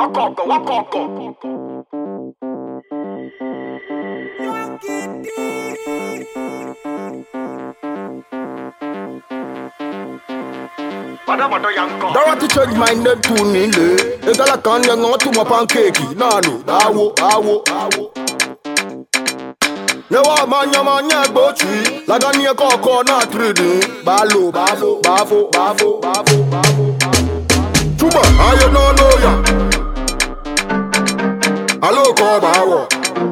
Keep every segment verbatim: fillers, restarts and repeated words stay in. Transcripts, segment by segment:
Wakoko, wakoko. Dorothy change my name to Nile. Egala kan yang on to my pancake. Nano, awo, awo, awo. Newa manya manya bochi. Lagani e koko na trading. Balo, bafo, bafo, bafo, bafo, bafo. Chuba, ayo no no ya. Alo ko bawo.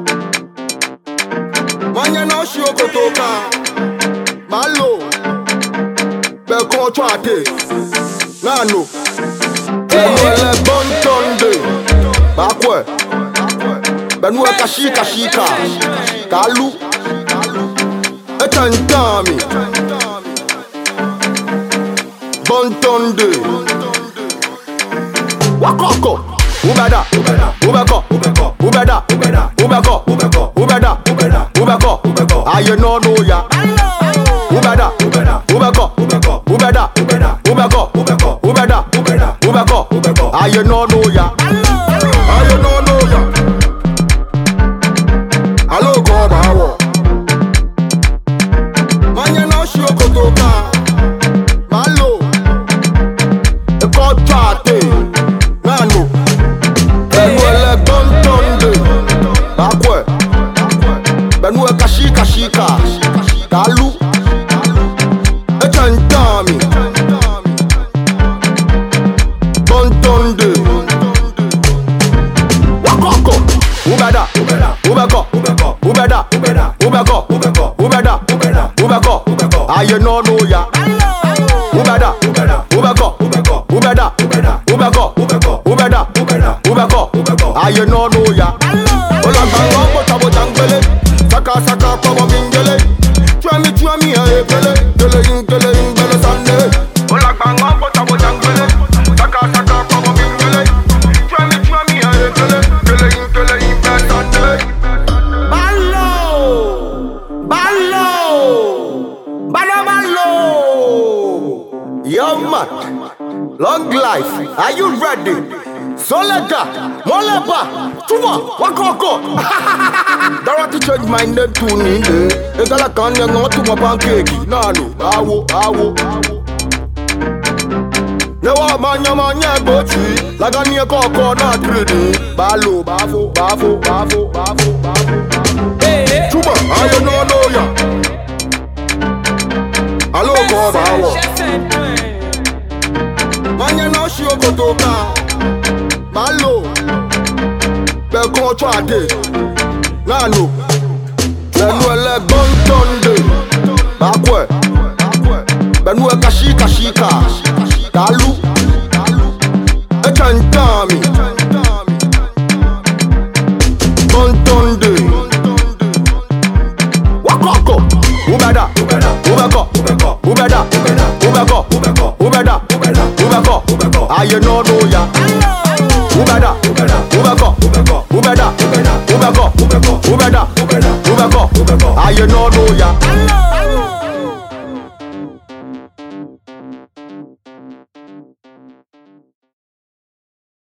Manya no shi okotoka. Balo. Be ko chate. Nano, Benue Bontonde, Bakwe, Benue Kashika Shika, Kalu, Etantami, Bontonde, Wakoko, Ubada, Ubako, Ubada, Ubako, Ubada, Ubako, I know no ya, Ubada, Ubako, Ubada, Ubako, Ubada, Ubako, I know no ya, I know no ya. Hello, go bawo. Manya no shi okotoka. Malo. E ko chate. Nano. Benue le Bontonde. Bakwe. Benue Kashika Shika. Kalu. Etantami. Bontonde. Wakoko. Ubada. Ubako. Ubada. Ubako. Ubada. Ubako. I know no ya. Ubada. Ubako. Ubada. Ubako. Ubada. Ubako. I know no ya. Ola bango bota botangele. Saka saka kwa mingele. Chwami chwami ya ekele. Gele ingele ingele sande. Ola bango bota botangele. Saka saka kwa mingele. Chwami chwami ya ekele. Gele ingele ingele sande. Ballo, ballo, ballo, ballo. Yo man, long life. Are you ready? Soleta, Molepa, Tuva, Wakoko. Dorothy change my name to Nile. Egala kan yang on to my pancake. Nano, awo, awo, awo. Newa manya manya bochi. Lagani e koko na trading. Balo, bafo, bafo, bafo, bafo, bafo. Chuba, ayo no no ya. Alo ko bawo. Manya no shi okotoka. Malo, be ko chate. Nano, Benue le Bontonde, Bakwe, Benue Kashika Shika, Kalu, Etantami, Bontonde, Wakoko, Ubada, Ubako, Ubada,